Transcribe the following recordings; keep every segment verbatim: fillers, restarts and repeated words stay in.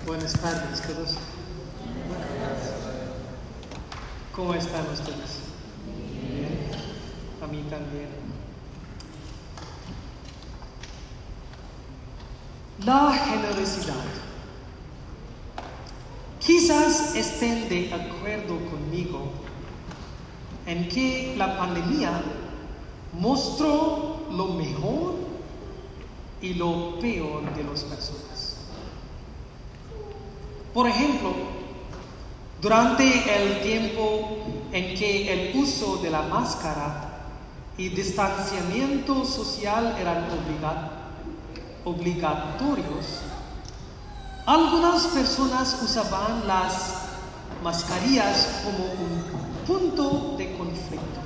Buenas tardes todos. ¿Cómo están ustedes? Bien. A mí también. La generosidad. Quizás estén de acuerdo conmigo en que la pandemia mostró lo mejor y lo peor de las personas. Por ejemplo, durante el tiempo en que el uso de la máscara y distanciamiento social eran obligatorios, algunas personas usaban las mascarillas como un punto de conflicto.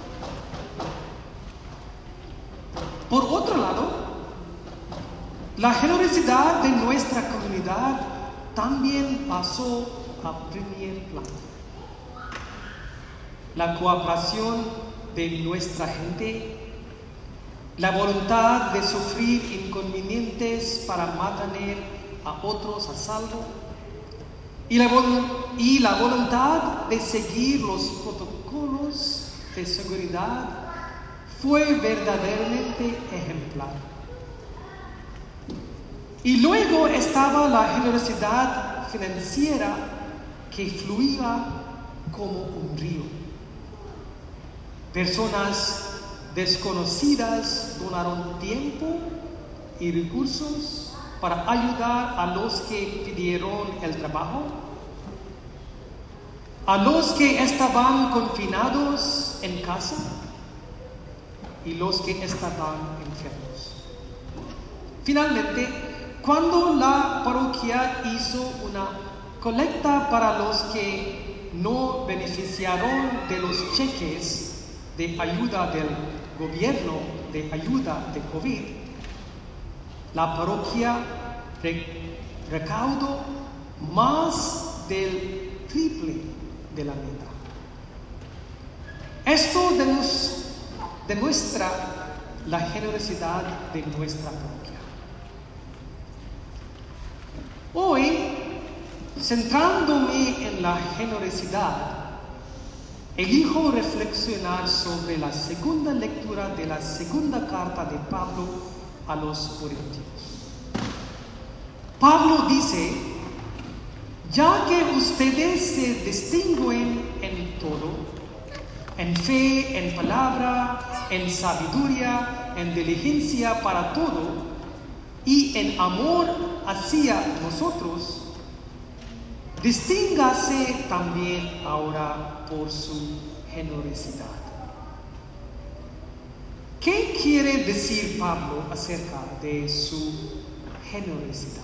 Por otro lado, la generosidad de nuestra comunidad también pasó a primer plano. La cooperación de nuestra gente, la voluntad de sufrir inconvenientes para mantener a otros a salvo y la, y la voluntad de seguir los protocolos de seguridad fue verdaderamente ejemplar. Y luego estaba la generosidad financiera que fluía como un río. Personas desconocidas donaron tiempo y recursos para ayudar a los que pidieron el trabajo, a los que estaban confinados en casa y los que estaban enfermos. Finalmente, cuando la parroquia hizo una colecta para los que no beneficiaron de los cheques de ayuda del gobierno de ayuda de COVID, la parroquia recaudó más del triple de la meta. Esto demuestra la generosidad de nuestra parroquia. Hoy, centrándome en la generosidad, elijo reflexionar sobre la segunda lectura de la segunda carta de Pablo a los Corintios. Pablo dice: ya que ustedes se distinguen en todo, en fe, en palabra, en sabiduría, en diligencia para todo, y en amor hacia nosotros, distíngase también ahora por su generosidad. ¿Qué quiere decir Pablo acerca de su generosidad?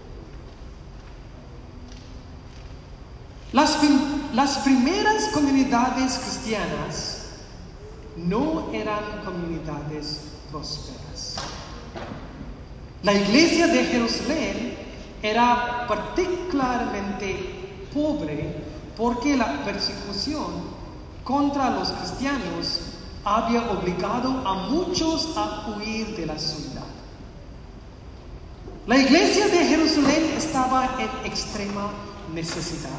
Las, las primeras comunidades cristianas no eran comunidades prósperas. La iglesia de Jerusalén era particularmente pobre porque la persecución contra los cristianos había obligado a muchos a huir de la ciudad. La iglesia de Jerusalén estaba en extrema necesidad.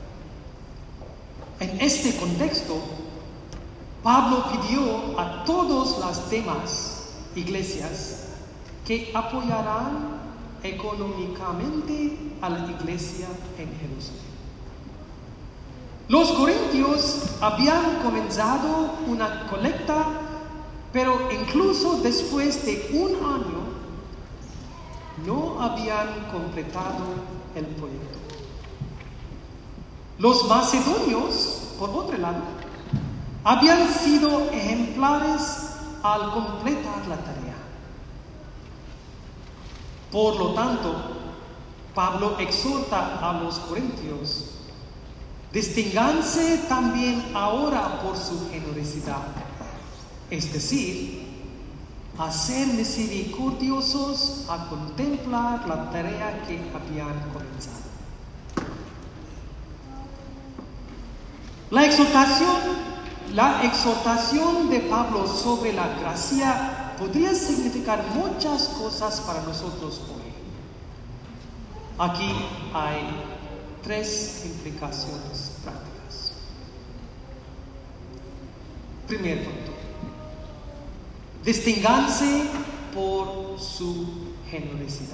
En este contexto, Pablo pidió a todas las demás iglesias que apoyarán económicamente a la iglesia en Jerusalén. Los corintios habían comenzado una colecta, pero incluso después de un año no habían completado el proyecto. Los macedonios, por otro lado, habían sido ejemplares al completar la tarea. Por lo tanto, Pablo exhorta a los corintios: distínganse también ahora por su generosidad, es decir, a ser misericordiosos, a contemplar la tarea que habían comenzado. La exhortación, la exhortación de Pablo sobre la gracia podría significar muchas cosas para nosotros hoy. Aquí hay tres implicaciones prácticas. Primer punto. Distínganse por su generosidad.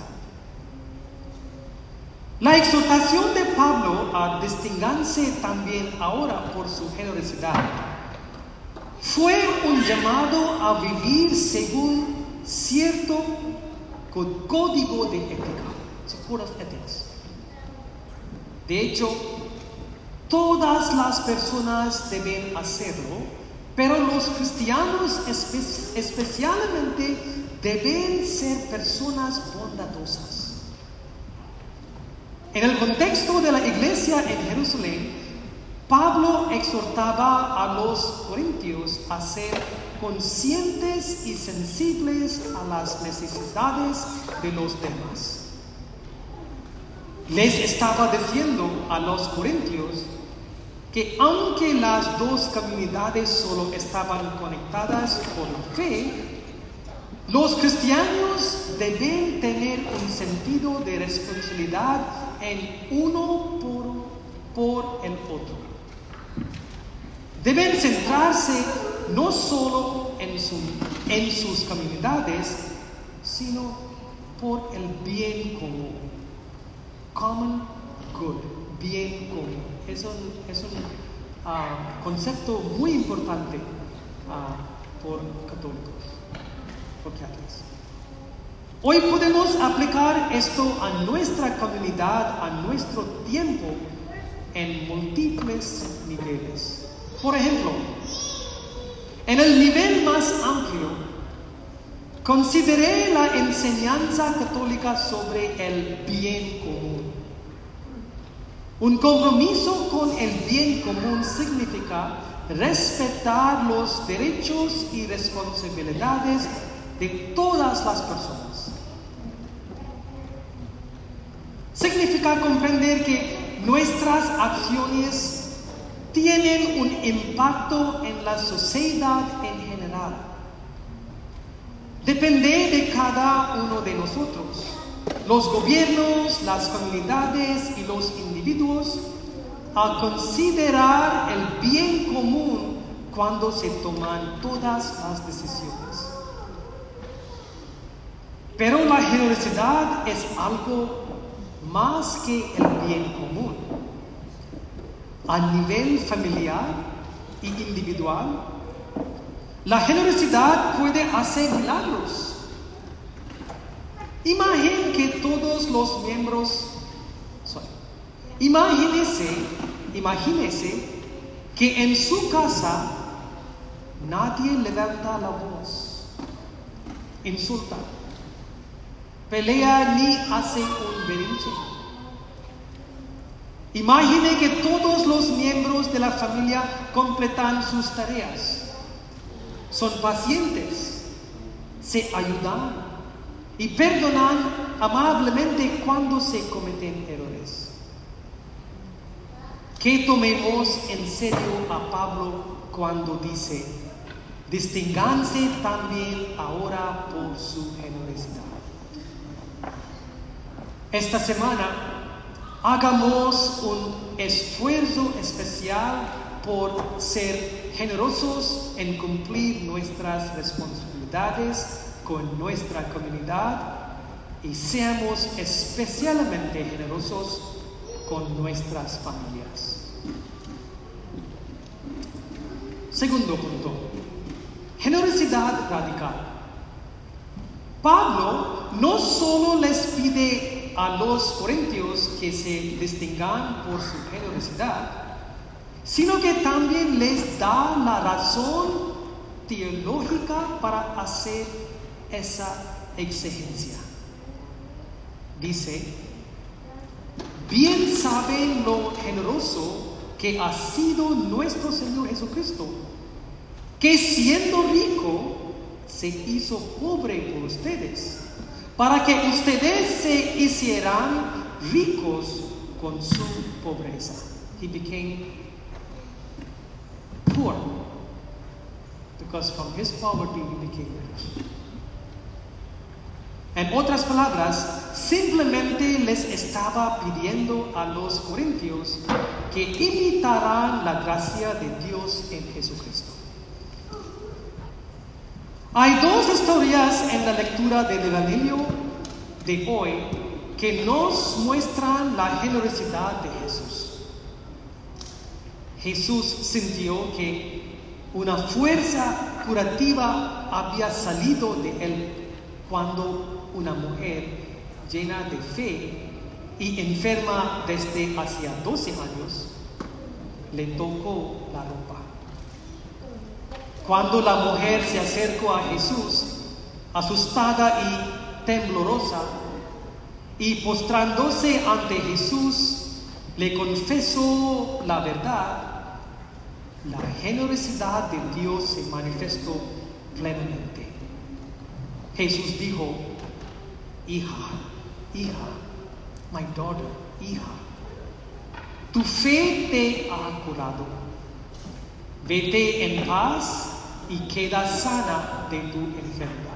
La exhortación de Pablo a distinguirse también ahora por su generosidad fue un llamado a vivir según cierto código de ética, code of ethics. De hecho, todas las personas deben hacerlo, pero los cristianos espe- especialmente deben ser personas bondadosas. En el contexto de la iglesia en Jerusalén, Pablo exhortaba a los corintios a ser conscientes y sensibles a las necesidades de los demás. Les estaba diciendo a los corintios que aunque las dos comunidades solo estaban conectadas por la fe, los cristianos deben tener un sentido de responsabilidad en uno por, por el otro. Deben centrarse no solo en, su, en sus comunidades, sino por el bien común. Common good, bien común. Es un, es un uh, concepto muy importante uh, por católicos, por católicos. Hoy podemos aplicar esto a nuestra comunidad, a nuestro tiempo, en múltiples niveles. Por ejemplo, en el nivel más amplio, consideré la enseñanza católica sobre el bien común. Un compromiso con el bien común significa respetar los derechos y responsabilidades de todas las personas. Significa comprender que nuestras acciones tienen un impacto en la sociedad en general. Depende de cada uno de nosotros, los gobiernos, las comunidades y los individuos, a considerar el bien común cuando se toman todas las decisiones. Pero la generosidad es algo más que el bien común. A nivel familiar y individual, la generosidad puede hacer milagros. Imaginen que todos los miembros, sorry, imagínese, imagínese que en su casa nadie levanta la voz, insulta, pelea ni hace un berrinche. Imagine que todos los miembros de la familia completan sus tareas, son pacientes, se ayudan y perdonan amablemente cuando se cometen errores. Que tomemos en serio a Pablo cuando dice: distínganse también ahora por su generosidad. Esta semana hagamos un esfuerzo especial por ser generosos en cumplir nuestras responsabilidades con nuestra comunidad y seamos especialmente generosos con nuestras familias. Segundo punto, generosidad radical. Pablo no solo les pide a los corintios que se distingan por su generosidad, sino que también les da la razón teológica para hacer esa exigencia. Dice: bien saben lo generoso que ha sido nuestro Señor Jesucristo, que siendo rico se hizo pobre por ustedes, para que ustedes se hicieran ricos con su pobreza. He became poor because from his poverty he became rich. En otras palabras, simplemente les estaba pidiendo a los corintios que imitaran la gracia de Dios en Jesucristo. Hay dos historias en la lectura del Evangelio de hoy que nos muestran la generosidad de Jesús. Jesús sintió que una fuerza curativa había salido de él cuando una mujer llena de fe y enferma desde hacía doce años le tocó la ropa. Cuando la mujer se acercó a Jesús, asustada y temblorosa, y postrándose ante Jesús, le confesó la verdad, la generosidad de Dios se manifestó plenamente. Jesús dijo: hija, hija, my daughter, hija, tu fe te ha curado. Vete en paz y queda sana de tu enfermedad.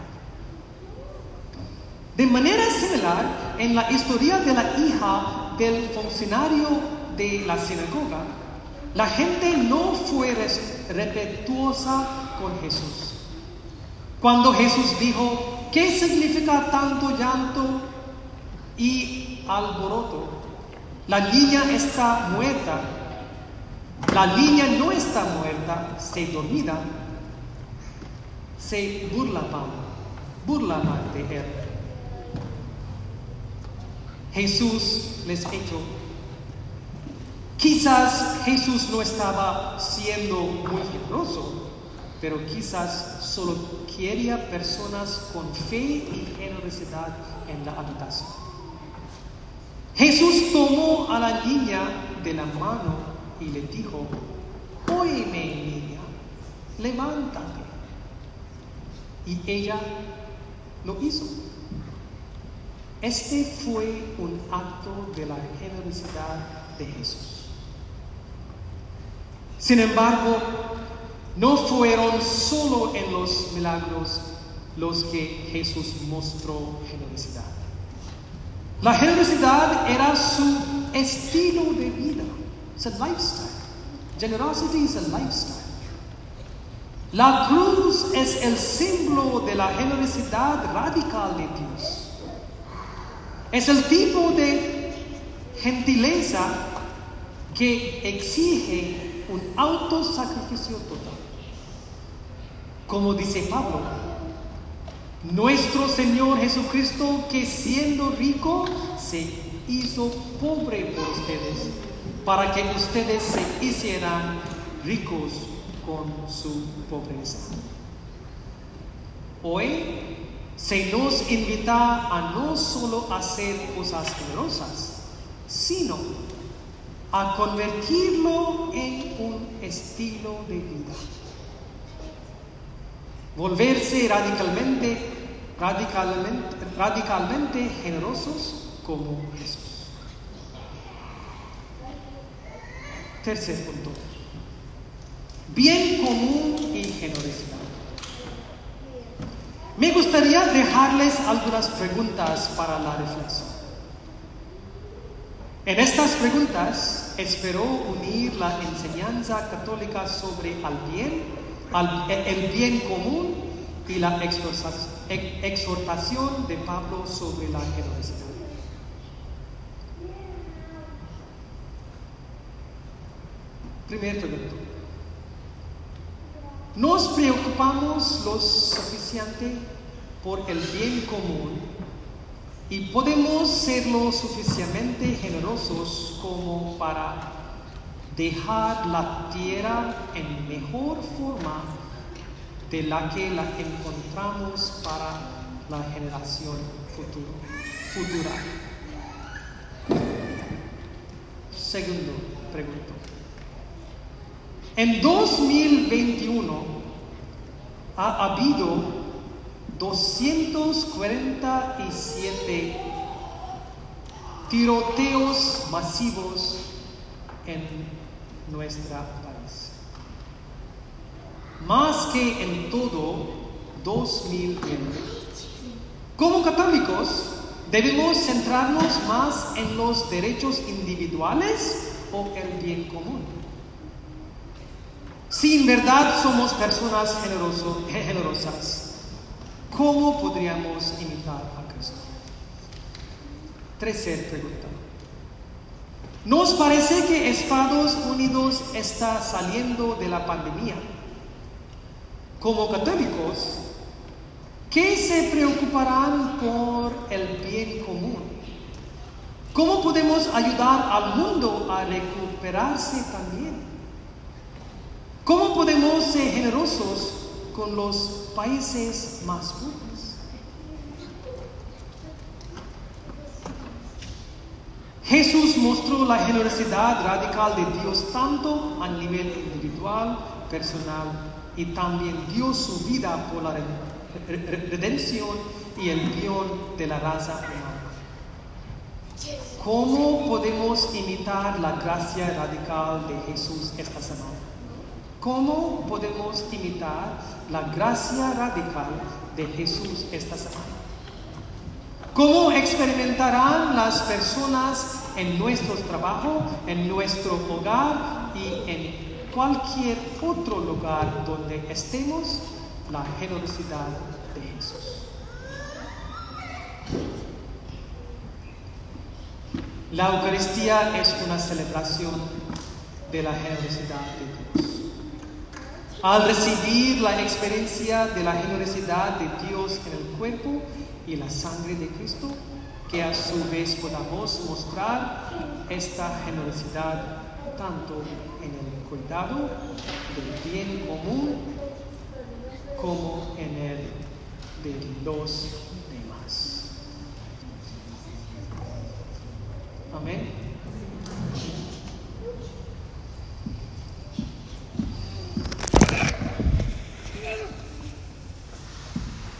De manera similar, en la historia de la hija del funcionario de la sinagoga, la gente no fue respetuosa con Jesús. Cuando Jesús dijo: ¿qué significa tanto llanto y alboroto? La niña está muerta. La niña no está muerta, se dormida. Se burlaban, burlaban de él. Jesús les dijo: quizás Jesús no estaba siendo muy generoso, pero quizás solo quería personas con fe y generosidad en la habitación. Jesús tomó a la niña de la mano y le dijo: óyeme, niña, levántate. Y ella lo hizo. Este fue un acto de la generosidad de Jesús. Sin embargo, no fueron solo en los milagros los que Jesús mostró generosidad. La generosidad era su estilo de vida. It's a lifestyle. Generosity is a lifestyle. La cruz es el símbolo de la generosidad radical de Dios. Es el tipo de gentileza que exige un autosacrificio total. Como dice Pablo, nuestro Señor Jesucristo, que siendo rico, se hizo pobre por ustedes, para que ustedes se hicieran ricos con su pobreza. Hoy se nos invita a no solo hacer cosas generosas, sino a convertirlo en un estilo de vida. Volverse radicalmente, radicalmente, radicalmente generosos como Jesús. Tercer punto: bien común y generosidad. Me gustaría dejarles algunas preguntas para la reflexión. En estas preguntas espero unir la enseñanza católica sobre el bien, el bien común y la exhortación de Pablo sobre la generosidad. Primer pregunta: ¿nos preocupamos lo suficiente por el bien común y podemos ser lo suficientemente generosos como para dejar la tierra en mejor forma de la que la encontramos para la generación futuro, futura? Segundo pregunta: en dos mil veintiuno ha habido doscientos cuarenta y siete tiroteos masivos en nuestro país, más que en todo dos mil veinte. Como católicos, ¿debemos centrarnos más en los derechos individuales o el bien común? Si en verdad somos personas generoso, generosas, ¿cómo podríamos imitar a Cristo? Tercera pregunta. ¿Nos parece que Estados Unidos está saliendo de la pandemia? Como católicos, ¿qué se preocuparán por el bien común? ¿Cómo podemos ayudar al mundo a recuperarse también? ¿Cómo podemos ser generosos con los países más pobres? Jesús mostró la generosidad radical de Dios tanto a nivel individual, personal, y también dio su vida por la redención y el bien de la raza humana. ¿Cómo podemos imitar la gracia radical de Jesús esta semana? ¿Cómo podemos imitar la gracia radical de Jesús esta semana? ¿Cómo experimentarán las personas en nuestro trabajo, en nuestro hogar y en cualquier otro lugar donde estemos la generosidad de Jesús? La Eucaristía es una celebración de la generosidad de Dios. Al recibir la experiencia de la generosidad de Dios en el cuerpo y la sangre de Cristo, que a su vez podamos mostrar esta generosidad tanto en el cuidado del bien común como en el de los demás. Amén.